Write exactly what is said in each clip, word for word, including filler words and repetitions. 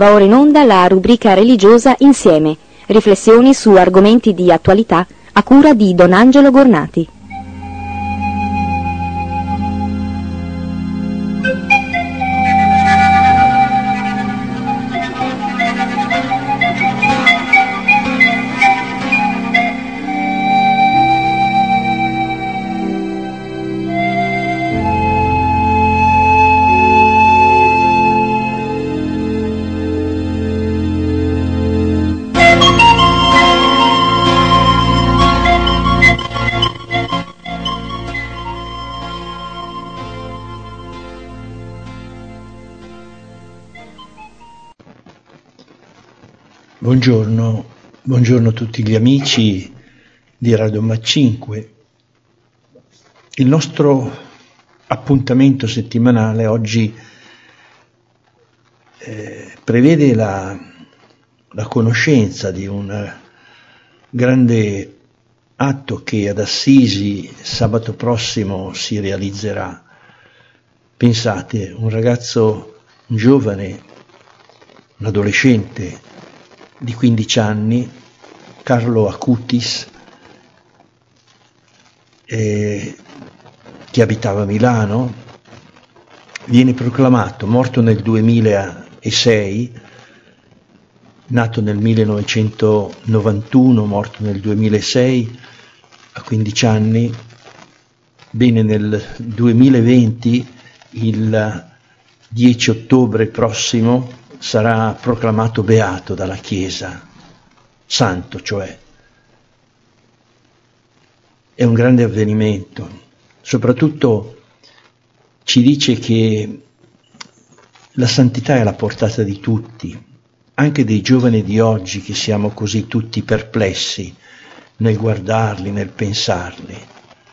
Va ora in onda la rubrica religiosa Insieme, riflessioni su argomenti di attualità a cura di Don Angelo Gornati. Buongiorno, buongiorno a tutti gli amici di Radio Ma cinque. Il nostro appuntamento settimanale oggi eh, prevede la, la conoscenza di un grande atto che ad Assisi sabato prossimo si realizzerà. Pensate, un ragazzo, un giovane, un adolescente di quindici anni, Carlo Acutis, eh, che abitava a Milano, viene proclamato morto nel duemilasei, nato nel millenovecentonovantuno, morto nel duemilasei, a quindici anni. Bene, nel duemilaventi, il dieci ottobre prossimo, sarà proclamato beato dalla Chiesa, santo cioè. È un grande avvenimento, soprattutto ci dice che la santità è alla portata di tutti, anche dei giovani di oggi che siamo così tutti perplessi nel guardarli, nel pensarli.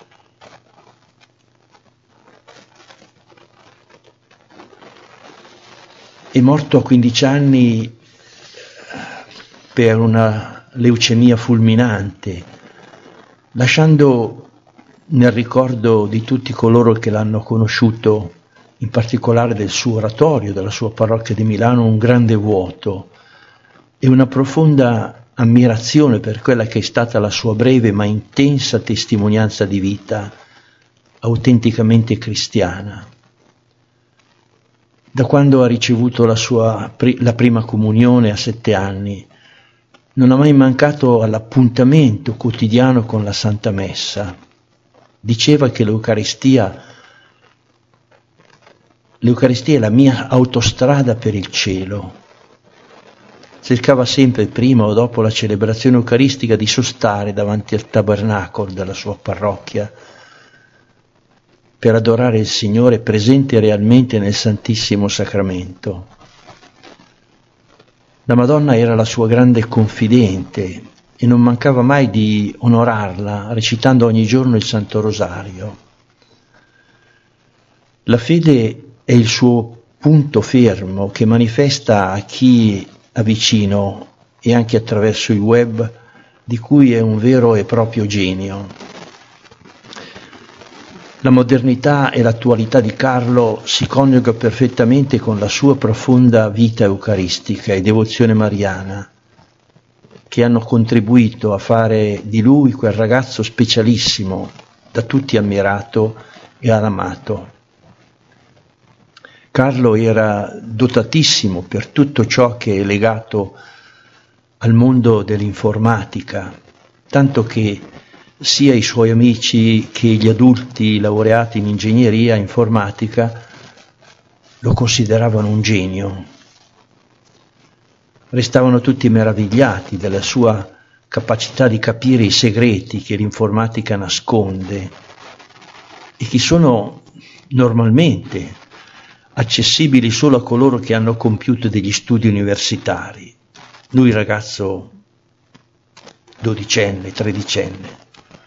È morto a quindici anni per una leucemia fulminante, lasciando nel ricordo di tutti coloro che l'hanno conosciuto, in particolare del suo oratorio, della sua parrocchia di Milano, un grande vuoto e una profonda ammirazione per quella che è stata la sua breve ma intensa testimonianza di vita autenticamente cristiana. Da quando ha ricevuto la sua la prima comunione a sette anni, non ha mai mancato all'appuntamento quotidiano con la Santa Messa. Diceva che l'Eucaristia, l'Eucaristia è la mia autostrada per il cielo. Cercava sempre prima o dopo la celebrazione eucaristica di sostare davanti al tabernacolo della sua parrocchia per adorare il Signore presente realmente nel Santissimo Sacramento. La Madonna era la sua grande confidente e non mancava mai di onorarla recitando ogni giorno il Santo Rosario. La fede è il suo punto fermo che manifesta a chi ha vicino e anche attraverso il web, di cui è un vero e proprio genio. La modernità e l'attualità di Carlo si coniuga perfettamente con la sua profonda vita eucaristica e devozione mariana, che hanno contribuito a fare di lui quel ragazzo specialissimo, da tutti ammirato e amato. Carlo era dotatissimo per tutto ciò che è legato al mondo dell'informatica, tanto che sia i suoi amici che gli adulti laureati in ingegneria informatica lo consideravano un genio. Restavano tutti meravigliati della sua capacità di capire i segreti che l'informatica nasconde e che sono normalmente accessibili solo a coloro che hanno compiuto degli studi universitari. Lui ragazzo dodicenne, tredicenne.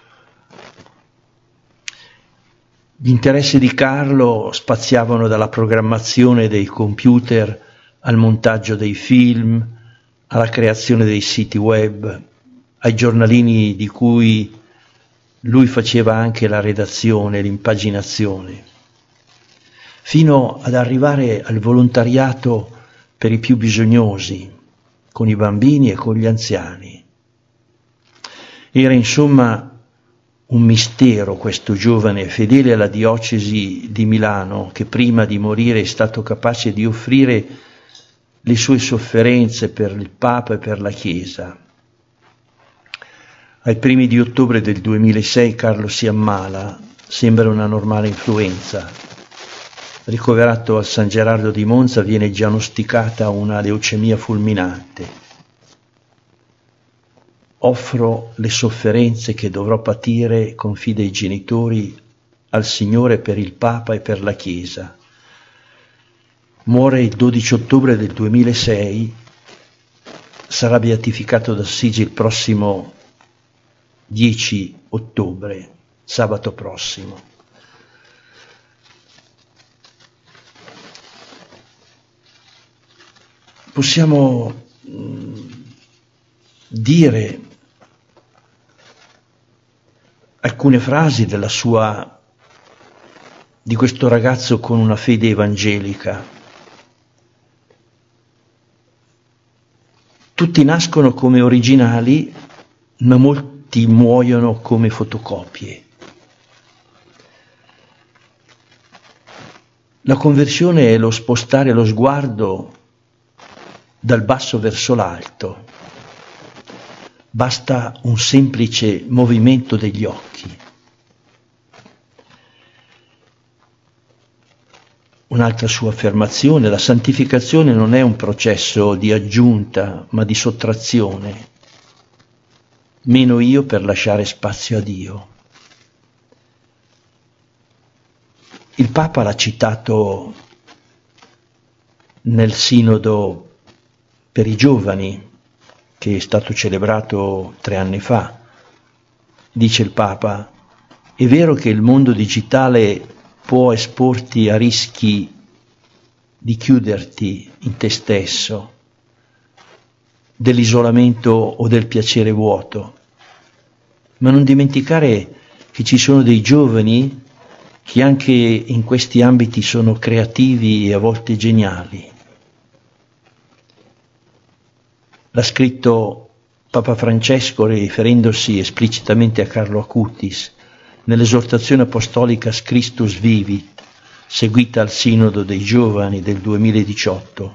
Gli interessi di Carlo spaziavano dalla programmazione dei computer al montaggio dei film, alla creazione dei siti web, ai giornalini di cui lui faceva anche la redazione, l'impaginazione, fino ad arrivare al volontariato per i più bisognosi, con i bambini e con gli anziani. Era insomma un mistero questo giovane fedele alla diocesi di Milano, che prima di morire è stato capace di offrire le sue sofferenze per il Papa e per la Chiesa. Ai primi di ottobre del duemilasei Carlo si ammala, sembra una normale influenza. Ricoverato al San Gerardo di Monza viene diagnosticata una leucemia fulminante. Offro le sofferenze che dovrò patire, confida i genitori, al Signore per il Papa e per la Chiesa. Muore il dodici ottobre del duemilasei, sarà beatificato da Assisi il prossimo dieci ottobre, sabato prossimo. Possiamo mh, dire alcune frasi della sua, di questo ragazzo con una fede evangelica. Tutti nascono come originali, ma molti muoiono come fotocopie. La conversione è lo spostare lo sguardo dal basso verso l'alto. Basta un semplice movimento degli occhi. Un'altra sua affermazione: la santificazione non è un processo di aggiunta, ma di sottrazione. Meno io per lasciare spazio a Dio. Il Papa l'ha citato nel sinodo per i giovani, che è stato celebrato tre anni fa. Dice il Papa: è vero che il mondo digitale può esporti a rischi di chiuderti in te stesso, dell'isolamento o del piacere vuoto, ma non dimenticare che ci sono dei giovani che anche in questi ambiti sono creativi e a volte geniali. L'ha scritto Papa Francesco riferendosi esplicitamente a Carlo Acutis nell'esortazione apostolica Christus Vivit, seguita al Sinodo dei Giovani del duemiladiciotto.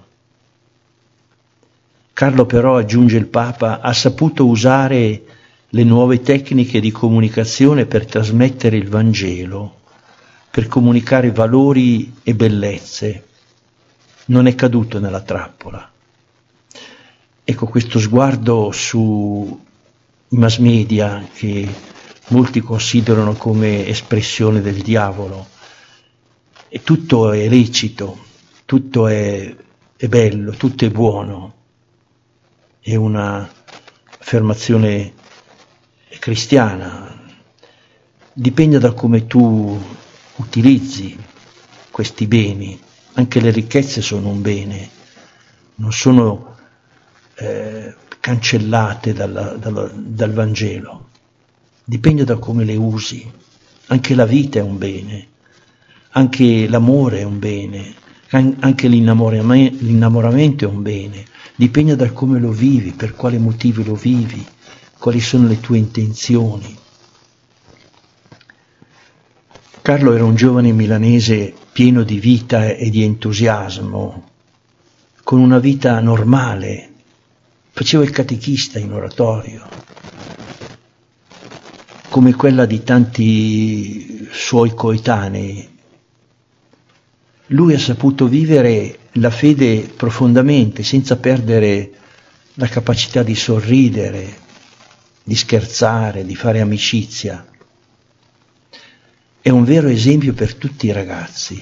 Carlo però, aggiunge il Papa, ha saputo usare le nuove tecniche di comunicazione per trasmettere il Vangelo, per comunicare valori e bellezze. Non è caduto nella trappola. Ecco, questo sguardo sui mass media, che molti considerano come espressione del diavolo, e tutto è lecito, tutto è, è bello, tutto è buono. È una affermazione cristiana. Dipende da come tu utilizzi questi beni. Anche le ricchezze sono un bene, non sono Eh, cancellate dalla, dalla, dal Vangelo. Dipende da come le usi. Anche la vita è un bene, anche l'amore è un bene, an- anche l'innamoramento, l'innamoramento è un bene. Dipende da come lo vivi, per quali motivi lo vivi, quali sono le tue intenzioni. Carlo era un giovane milanese pieno di vita e di entusiasmo, con una vita normale. Faceva il catechista in oratorio, come quella di tanti suoi coetanei. Lui ha saputo vivere la fede profondamente, senza perdere la capacità di sorridere, di scherzare, di fare amicizia. È un vero esempio per tutti i ragazzi.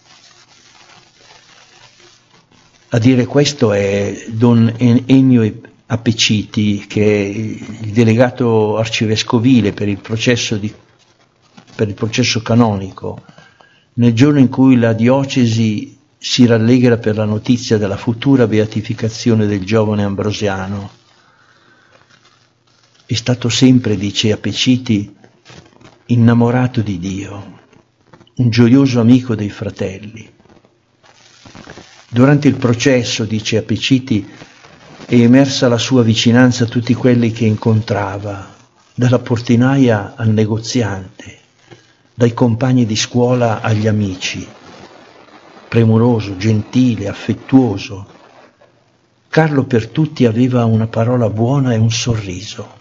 A dire questo è Don Ennio Apeciti, che è il delegato arcivescovile per il processo, di, per il processo canonico, nel giorno in cui la diocesi si rallegra per la notizia della futura beatificazione del giovane Ambrosiano. È stato sempre, dice Apeciti, innamorato di Dio, un gioioso amico dei fratelli. Durante il processo, dice Apiciti, è emersa la sua vicinanza a tutti quelli che incontrava, dalla portinaia al negoziante, dai compagni di scuola agli amici. Premuroso, gentile, affettuoso. Carlo per tutti aveva una parola buona e un sorriso.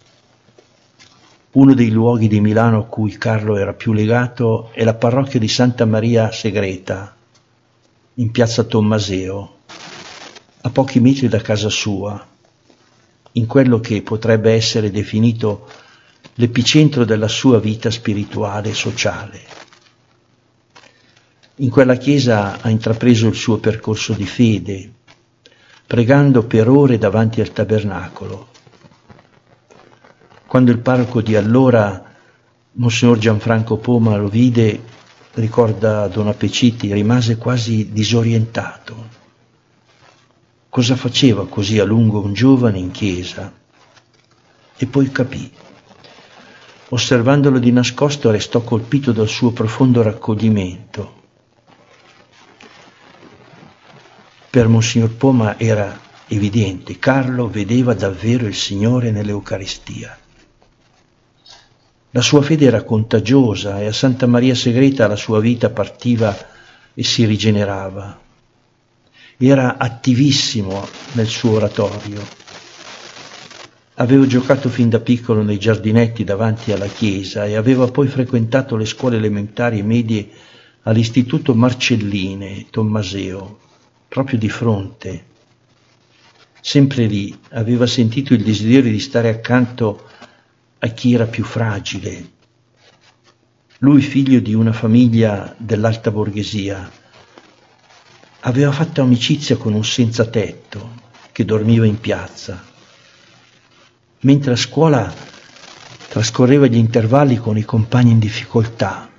Uno dei luoghi di Milano a cui Carlo era più legato è la parrocchia di Santa Maria Segreta, in piazza Tommaseo, a pochi metri da casa sua, in quello che potrebbe essere definito l'epicentro della sua vita spirituale e sociale. In quella chiesa ha intrapreso il suo percorso di fede, pregando per ore davanti al tabernacolo. Quando il parroco di allora, Monsignor Gianfranco Poma, lo vide, ricorda Don Apiciti, rimase quasi disorientato. Cosa faceva così a lungo un giovane in chiesa? E poi capì. Osservandolo di nascosto restò colpito dal suo profondo raccoglimento. Per Monsignor Poma era evidente, Carlo vedeva davvero il Signore nell'Eucaristia. La sua fede era contagiosa e a Santa Maria Segreta la sua vita partiva e si rigenerava. Era attivissimo nel suo oratorio. Avevo giocato fin da piccolo nei giardinetti davanti alla chiesa e aveva poi frequentato le scuole elementari e medie all'Istituto Marcelline, Tommaseo, proprio di fronte. Sempre lì aveva sentito il desiderio di stare accanto a chi era più fragile. Lui, figlio di una famiglia dell'alta borghesia, aveva fatto amicizia con un senza tetto che dormiva in piazza, mentre a scuola trascorreva gli intervalli con i compagni in difficoltà.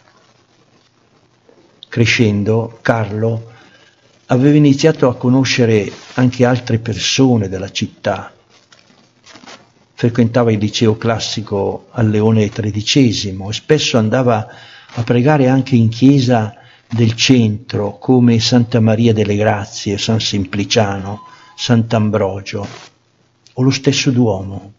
Crescendo, Carlo aveva iniziato a conoscere anche altre persone della città. Frequentava il liceo classico al Leone tredicesimo e spesso andava a pregare anche in chiesa del centro come Santa Maria delle Grazie, San Simpliciano, Sant'Ambrogio o lo stesso Duomo.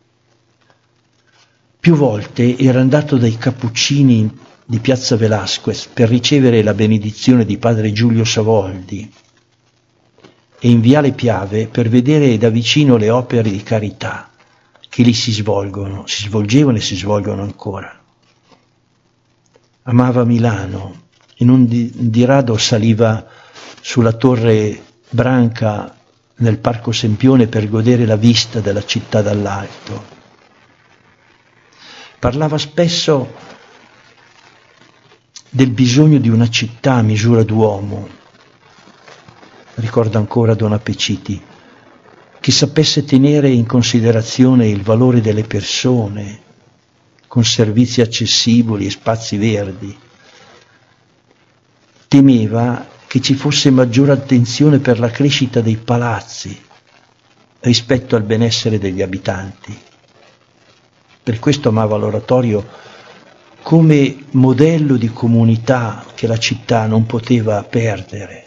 Più volte era andato dai Cappuccini di Piazza Velasquez per ricevere la benedizione di padre Giulio Savoldi e in Viale Piave per vedere da vicino le opere di carità che lì si svolgono, si svolgevano e si svolgono ancora. Amava Milano e non di, di rado saliva sulla torre Branca nel Parco Sempione per godere la vista della città dall'alto. Parlava spesso del bisogno di una città a misura d'uomo. Ricordo ancora Don Apiciti, che sapesse tenere in considerazione il valore delle persone, con servizi accessibili e spazi verdi. Temeva che ci fosse maggiore attenzione per la crescita dei palazzi rispetto al benessere degli abitanti. Per questo amava l'oratorio come modello di comunità che la città non poteva perdere.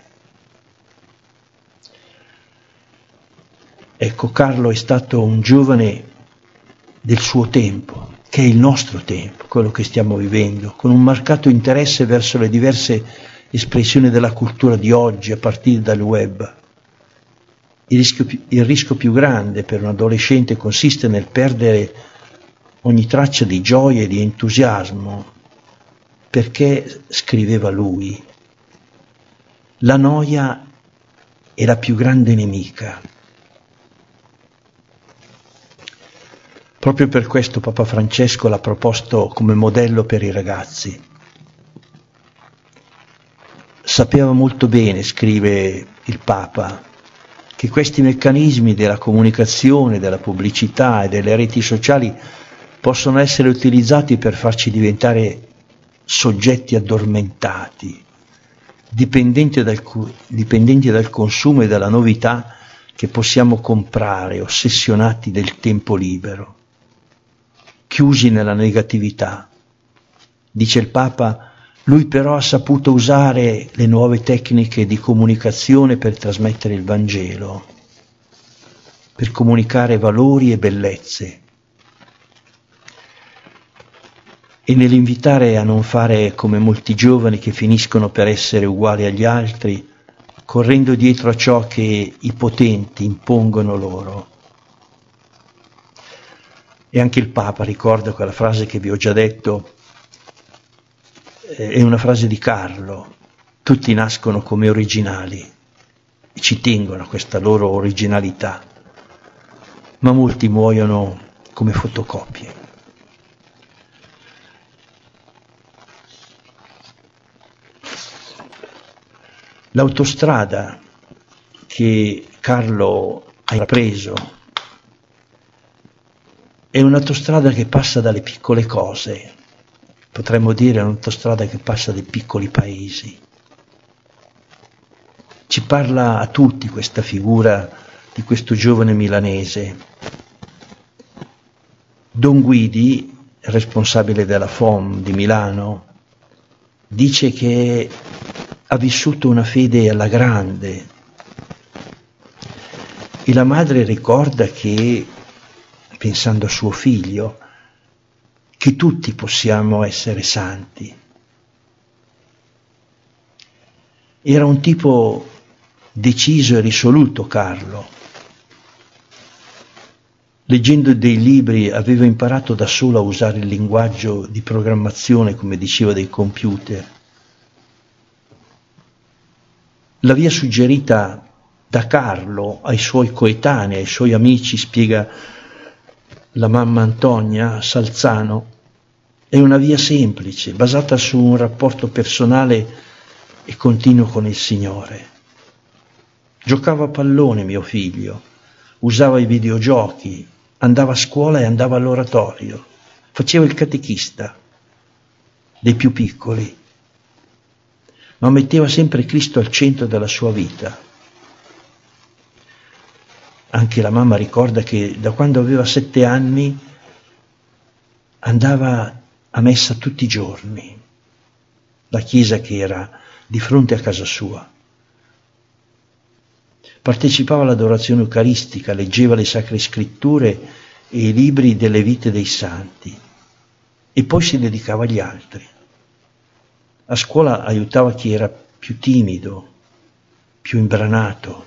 Ecco, Carlo è stato un giovane del suo tempo, che è il nostro tempo, quello che stiamo vivendo, con un marcato interesse verso le diverse espressioni della cultura di oggi a partire dal web. Il rischio, il rischio più grande per un adolescente consiste nel perdere ogni traccia di gioia e di entusiasmo, perché, scriveva lui, la noia è la più grande nemica. Proprio per questo Papa Francesco l'ha proposto come modello per i ragazzi. Sapeva molto bene, scrive il Papa, che questi meccanismi della comunicazione, della pubblicità e delle reti sociali possono essere utilizzati per farci diventare soggetti addormentati, dipendenti dal, dipendenti dal consumo e dalla novità che possiamo comprare, ossessionati del tempo libero, chiusi nella negatività. Dice il Papa, Lui però ha saputo usare le nuove tecniche di comunicazione per trasmettere il Vangelo, per comunicare valori e bellezze. E nell'invitare a non fare come molti giovani che finiscono per essere uguali agli altri, correndo dietro a ciò che i potenti impongono loro. E anche il Papa ricorda quella frase che vi ho già detto, è una frase di Carlo: tutti nascono come originali e ci tengono a questa loro originalità, ma molti muoiono come fotocopie. L'autostrada che Carlo ha intrapreso è un'autostrada che passa dalle piccole cose, potremmo dire un'autostrada che passa dai piccoli paesi. Ci parla a tutti questa figura di questo giovane milanese. Don Guidi, responsabile della F O M di Milano, dice che ha vissuto una fede alla grande e la madre ricorda che, pensando a suo figlio, che tutti possiamo essere santi. Era un tipo deciso e risoluto Carlo. Leggendo dei libri aveva imparato da solo a usare il linguaggio di programmazione, come diceva, dei computer. La via suggerita da Carlo ai suoi coetanei, ai suoi amici, spiega la mamma Antonia Salzano, è una via semplice, basata su un rapporto personale e continuo con il Signore. Giocava a pallone mio figlio, usava i videogiochi, andava a scuola e andava all'oratorio, faceva il catechista dei più piccoli, ma metteva sempre Cristo al centro della sua vita. Anche la mamma ricorda che da quando aveva sette anni andava a messa tutti i giorni, la chiesa che era di fronte a casa sua. Partecipava all'adorazione eucaristica, leggeva le sacre scritture e i libri delle vite dei santi e poi si dedicava agli altri. A scuola aiutava chi era più timido, più imbranato.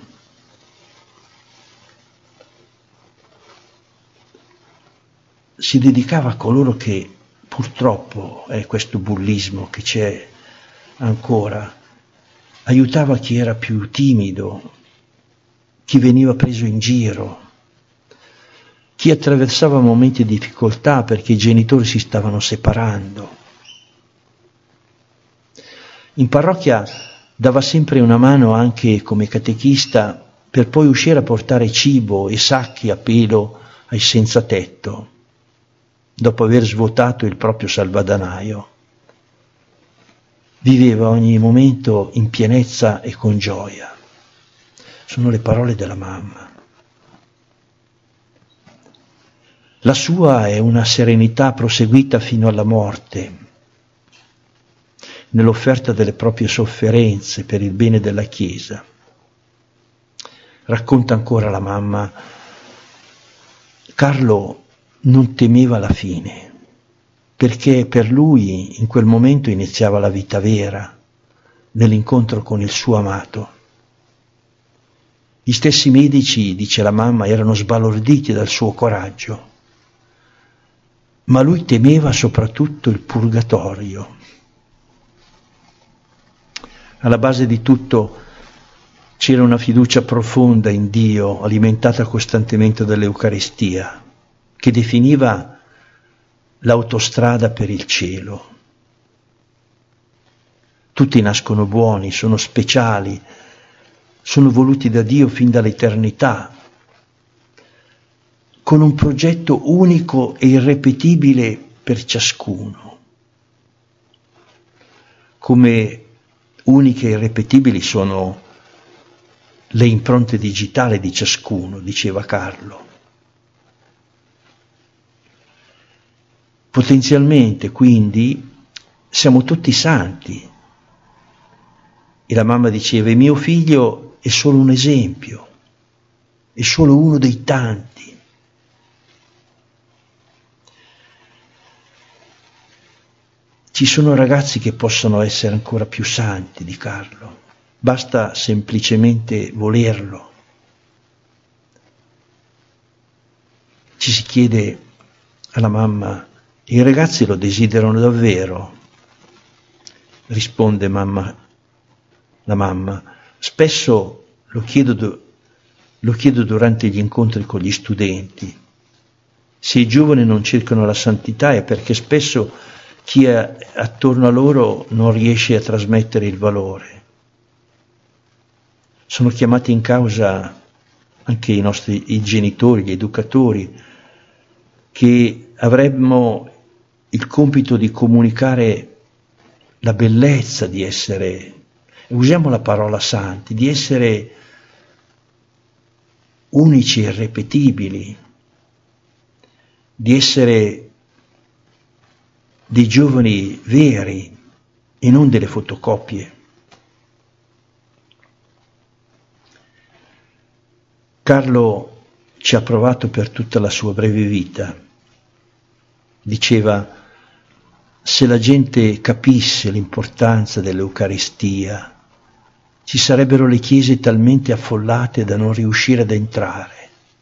Si dedicava a coloro che purtroppo è questo bullismo che c'è ancora. Aiutava chi era più timido, chi veniva preso in giro, chi attraversava momenti di difficoltà perché i genitori si stavano separando. In parrocchia dava sempre una mano anche come catechista per poi uscire a portare cibo e sacchi a pelo ai senza tetto, dopo aver svuotato il proprio salvadanaio. Viveva ogni momento in pienezza e con gioia. Sono le parole della mamma. La sua è una serenità proseguita fino alla morte, nell'offerta delle proprie sofferenze per il bene della Chiesa. Racconta ancora la mamma: Carlo non temeva la fine, perché per lui in quel momento iniziava la vita vera, nell'incontro con il suo amato. Gli stessi medici, dice la mamma, erano sbalorditi dal suo coraggio, ma lui temeva soprattutto il purgatorio. Alla base di tutto c'era una fiducia profonda in Dio, alimentata costantemente dall'Eucaristia, che definiva l'autostrada per il cielo. Tutti nascono buoni, sono speciali, sono voluti da Dio fin dall'eternità, con un progetto unico e irripetibile per ciascuno. Come uniche e irripetibili sono le impronte digitali di ciascuno, diceva Carlo. Potenzialmente, quindi, siamo tutti santi. E la mamma diceva: mio figlio è solo un esempio, è solo uno dei tanti. Ci sono ragazzi che possono essere ancora più santi di Carlo, basta semplicemente volerlo. Ci si chiede alla mamma: i ragazzi lo desiderano davvero? Risponde mamma, la mamma: spesso lo chiedo, lo chiedo durante gli incontri con gli studenti. Se i giovani non cercano la santità è perché spesso chi è attorno a loro non riesce a trasmettere il valore. Sono chiamati in causa anche i nostri i genitori, gli educatori, che avremmo il compito di comunicare la bellezza di essere, usiamo la parola santi, di essere unici e irripetibili, di essere dei giovani veri e non delle fotocopie. Carlo ci ha provato per tutta la sua breve vita. Diceva: se la gente capisse l'importanza dell'Eucaristia, ci sarebbero le chiese talmente affollate da non riuscire ad entrare.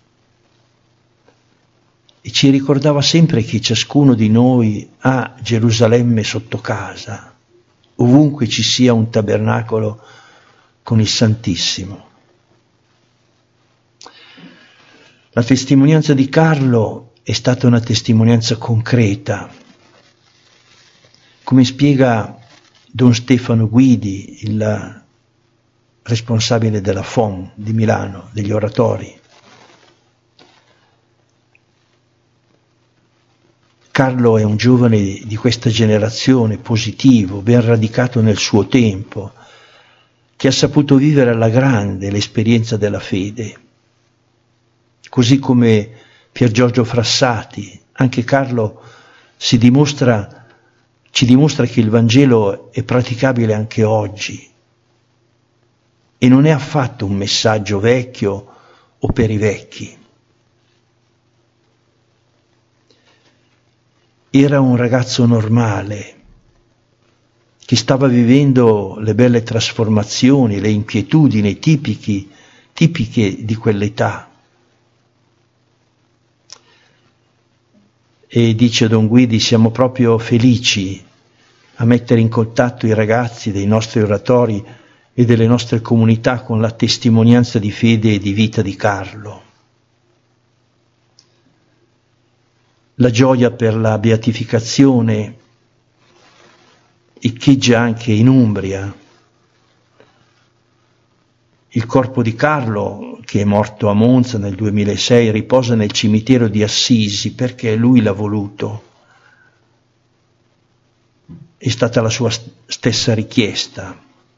E ci ricordava sempre che ciascuno di noi ha Gerusalemme sotto casa, ovunque ci sia un tabernacolo con il Santissimo. La testimonianza di Carlo è stata una testimonianza concreta. Come spiega Don Stefano Guidi, il responsabile della F O M di Milano, degli oratori, Carlo è un giovane di questa generazione, positivo, ben radicato nel suo tempo, che ha saputo vivere alla grande l'esperienza della fede. Così come Pier Giorgio Frassati, anche Carlo si dimostra, ci dimostra che il Vangelo è praticabile anche oggi e non è affatto un messaggio vecchio o per i vecchi. Era un ragazzo normale che stava vivendo le belle trasformazioni, le inquietudini tipiche, tipiche di quell'età. E dice Don Guidi: siamo proprio felici a mettere in contatto i ragazzi dei nostri oratori e delle nostre comunità con la testimonianza di fede e di vita di Carlo. La gioia per la beatificazione echeggia anche in Umbria. Il corpo di Carlo, che è morto a Monza nel duemilasei, riposa nel cimitero di Assisi perché lui l'ha voluto. È stata la sua stessa richiesta.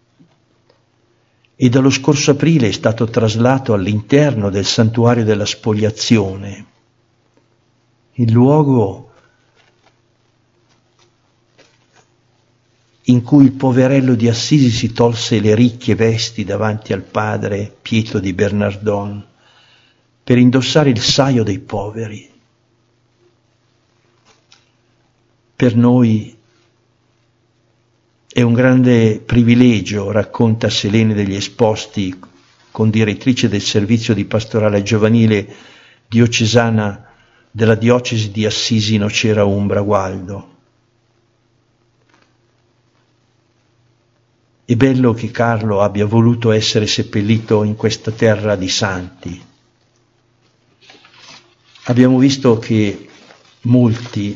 E dallo scorso aprile è stato traslato all'interno del santuario della Spoliazione, il luogo in cui il poverello di Assisi si tolse le ricche vesti davanti al padre Pietro di Bernardon per indossare il saio dei poveri. Per noi è un grande privilegio, racconta Selene degli Esposti, condirettrice del servizio di pastorale giovanile diocesana della diocesi di Assisi Nocera Umbra Gualdo. È bello che Carlo abbia voluto essere seppellito in questa terra di santi. Abbiamo visto che molti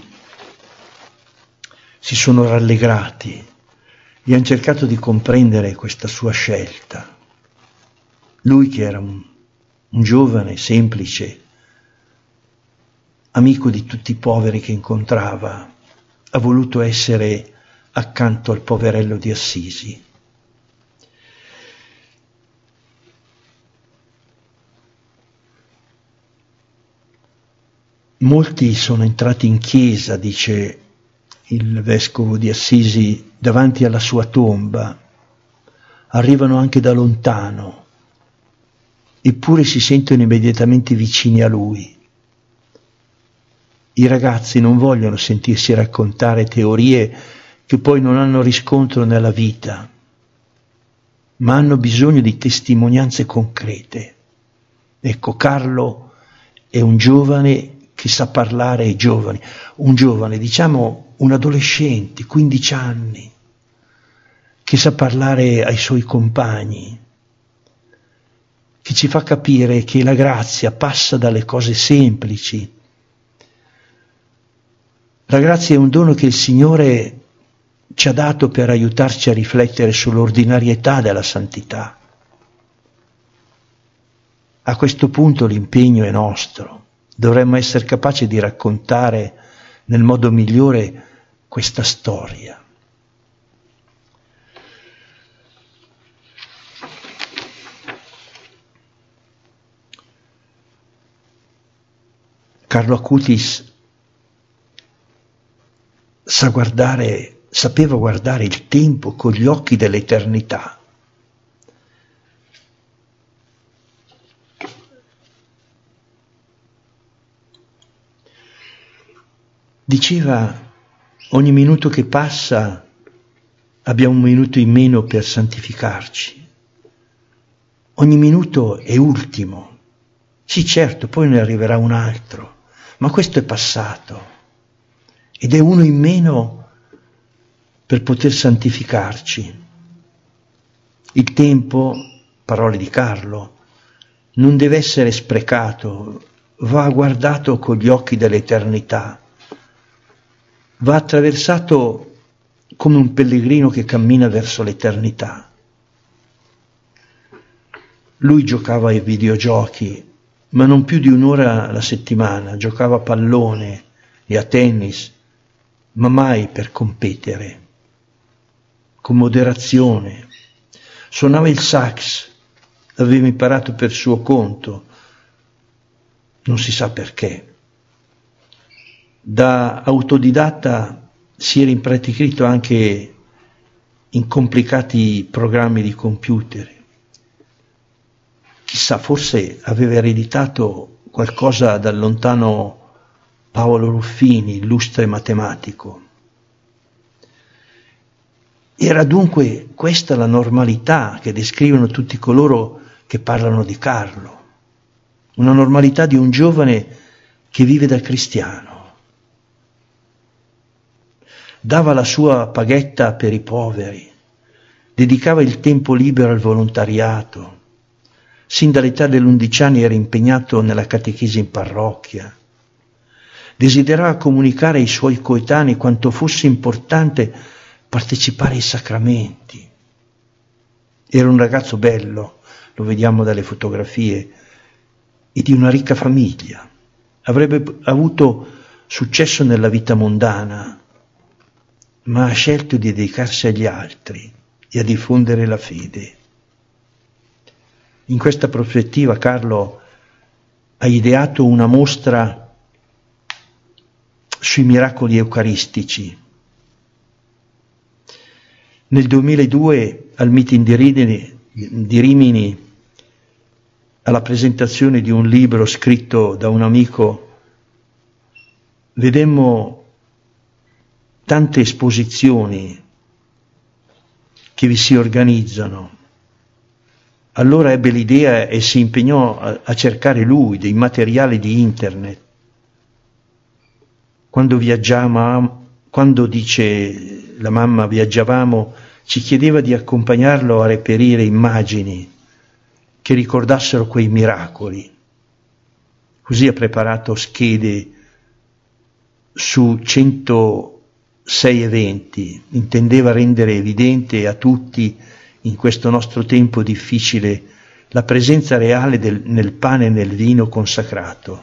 si sono rallegrati e hanno cercato di comprendere questa sua scelta. Lui che era un, un giovane semplice, amico di tutti i poveri che incontrava, ha voluto essere accanto al poverello di Assisi. Molti sono entrati in chiesa, dice il vescovo di Assisi, davanti alla sua tomba, arrivano anche da lontano, eppure si sentono immediatamente vicini a lui. I ragazzi non vogliono sentirsi raccontare teorie che poi non hanno riscontro nella vita, ma hanno bisogno di testimonianze concrete. Ecco, Carlo è un giovane che sa parlare ai giovani, un giovane, diciamo un adolescente, quindici anni, che sa parlare ai suoi compagni, che ci fa capire che la grazia passa dalle cose semplici. La grazia è un dono che il Signore ci ha dato per aiutarci a riflettere sull'ordinarietà della santità. A questo punto l'impegno è nostro. Dovremmo essere capaci di raccontare nel modo migliore questa storia. Carlo Acutis sa guardare, sapeva guardare il tempo con gli occhi dell'eternità. Diceva, ogni minuto che passa abbiamo un minuto in meno per santificarci. Ogni minuto è ultimo. Sì, certo, poi ne arriverà un altro, ma questo è passato. Ed è uno in meno per poter santificarci. Il tempo, parole di Carlo, non deve essere sprecato, va guardato con gli occhi dell'eternità, va attraversato come un pellegrino che cammina verso l'eternità. Lui giocava ai videogiochi, ma non più di un'ora alla settimana, giocava a pallone e a tennis, ma mai per competere, con moderazione. Suonava il sax, aveva imparato per suo conto, non si sa perché. Da autodidatta si era impratichito anche in complicati programmi di computer. Chissà, forse aveva ereditato qualcosa dal lontano Paolo Ruffini, illustre matematico. Era dunque questa la normalità che descrivono tutti coloro che parlano di Carlo, una normalità di un giovane che vive da cristiano. Dava la sua paghetta per i poveri, dedicava il tempo libero al volontariato, sin dall'età dell'undici anni era impegnato nella catechesi in parrocchia, desiderava comunicare ai suoi coetanei quanto fosse importante partecipare ai sacramenti. Era un ragazzo bello, lo vediamo dalle fotografie, e di una ricca famiglia. Avrebbe avuto successo nella vita mondana, ma ha scelto di dedicarsi agli altri e a diffondere la fede. In questa prospettiva Carlo ha ideato una mostra sui miracoli eucaristici. Nel duemiladue al meeting di Rimini, di Rimini, alla presentazione di un libro scritto da un amico, vedemmo tante esposizioni che vi si organizzano. Allora ebbe l'idea e si impegnò a, a cercare lui dei materiali di internet. Quando viaggiamo, quando dice la mamma viaggiavamo, ci chiedeva di accompagnarlo a reperire immagini che ricordassero quei miracoli. Così ha preparato schede su centosei eventi, intendeva rendere evidente a tutti in questo nostro tempo difficile la presenza reale del, nel pane e nel vino consacrato.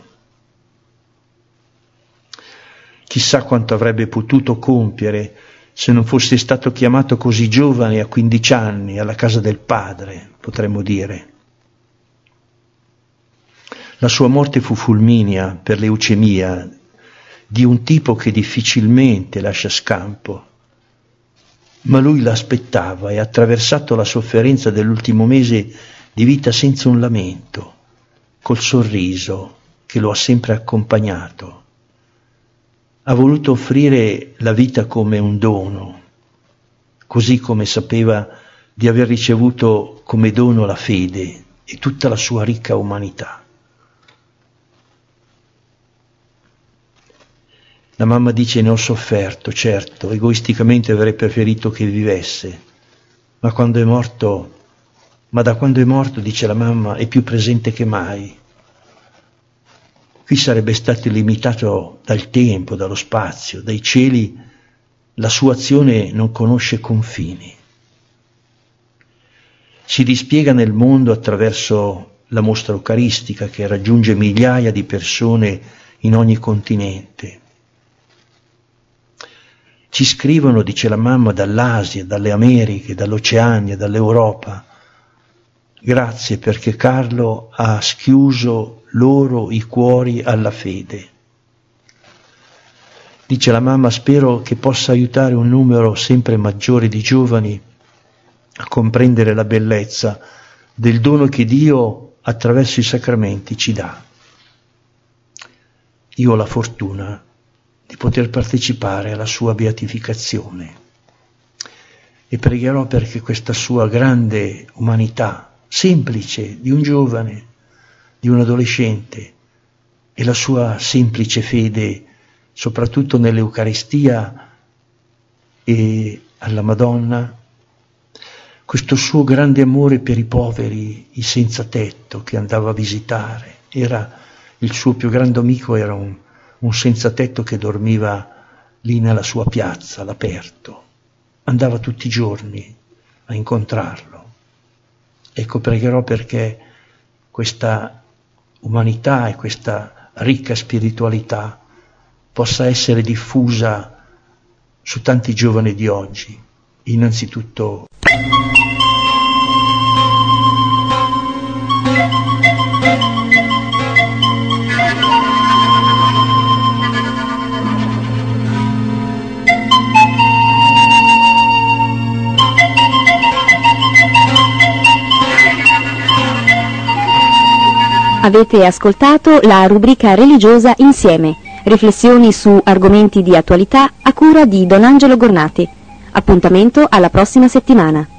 Chissà quanto avrebbe potuto compiere se non fosse stato chiamato così giovane, a quindici anni, alla casa del padre, potremmo dire. La sua morte fu fulminea per leucemia di un tipo che difficilmente lascia scampo. Ma lui l'aspettava e ha attraversato la sofferenza dell'ultimo mese di vita senza un lamento, col sorriso che lo ha sempre accompagnato. Ha voluto offrire la vita come un dono, così come sapeva di aver ricevuto come dono la fede e tutta la sua ricca umanità. La mamma dice: ne ho sofferto, certo, egoisticamente avrei preferito che vivesse, ma quando è morto, ma da quando è morto, dice la mamma, è più presente che mai. Qui sarebbe stato limitato dal tempo, dallo spazio, dai cieli, la sua azione non conosce confini. Si dispiega nel mondo attraverso la mostra eucaristica che raggiunge migliaia di persone in ogni continente. Ci scrivono, dice la mamma, dall'Asia, dalle Americhe, dall'Oceania, dall'Europa. Grazie perché Carlo ha schiuso loro i cuori alla fede. Dice la mamma: spero che possa aiutare un numero sempre maggiore di giovani a comprendere la bellezza del dono che Dio attraverso i sacramenti ci dà. Io ho la fortuna di poter partecipare alla sua beatificazione e pregherò perché questa sua grande umanità, semplice, di un giovane, di un adolescente, e la sua semplice fede, soprattutto nell'Eucaristia e alla Madonna, questo suo grande amore per i poveri, i senza tetto che andava a visitare. Era il suo più grande amico, era un, un senza tetto che dormiva lì nella sua piazza all'aperto. Andava tutti i giorni a incontrarlo. Ecco, pregherò perché questa umanità e questa ricca spiritualità possa essere diffusa su tanti giovani di oggi, innanzitutto. Avete ascoltato la rubrica religiosa Insieme, riflessioni su argomenti di attualità a cura di Don Angelo Gornati. Appuntamento alla prossima settimana.